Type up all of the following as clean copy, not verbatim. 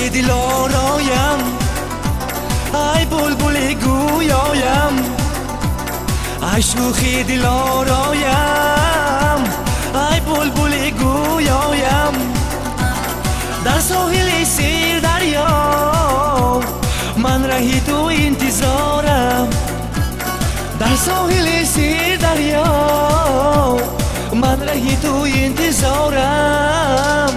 شوخی دلارایم، ای بلبل گویایم، ای شوخی دلارایم، ای بلبل گویایم. در ساحل سیر دریا من رهی تو انتظارم، در ساحل سیر دریا من رهی تو انتظارم.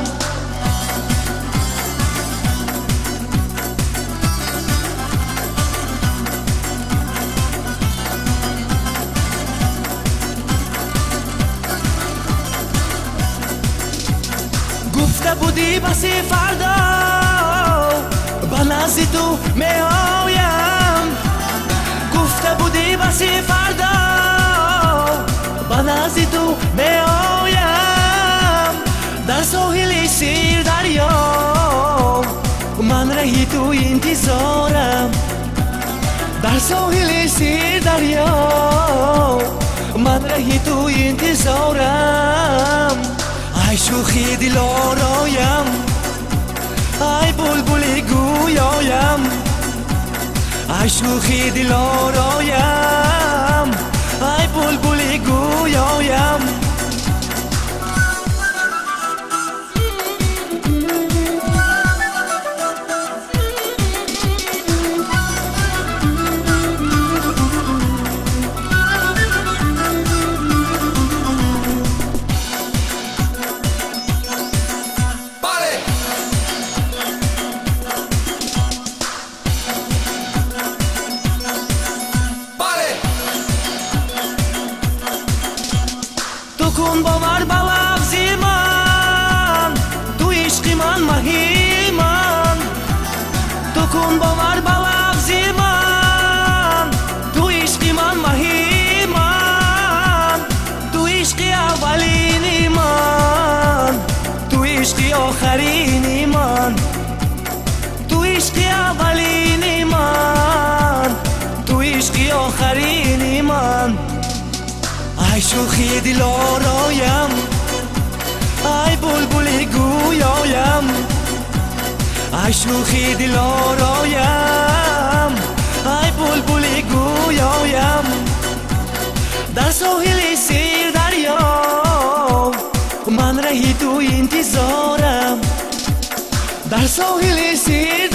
گفته بودی بس فردا به نزد تو می آیم، گفته بودی بس فردا به نزد تو می آیم. در ساحل سیر دریا من رهی تو انتظارم، در ساحل سیر دریا من رهی تو انتظارم. ای شوخی دلارایم، ای بلبل گویایم، ای شوخی دلارایم، ای بلبل گویایم. کن باور با لفظ من، تو عشق من مهی من، تو کن باور با لفظ من، تو عشق من مهی من، تو عشق اولین من، تو عشق آخرین من، تو عشق اولین من، تو عشق آخرین من. ای شوخی دلارایم، ای بلبل گویایم، ای شوخی دلارایم، ای بلبل گویایم. در ساحل سیر دریا من رهی تو انتظارم، در ساحل سیر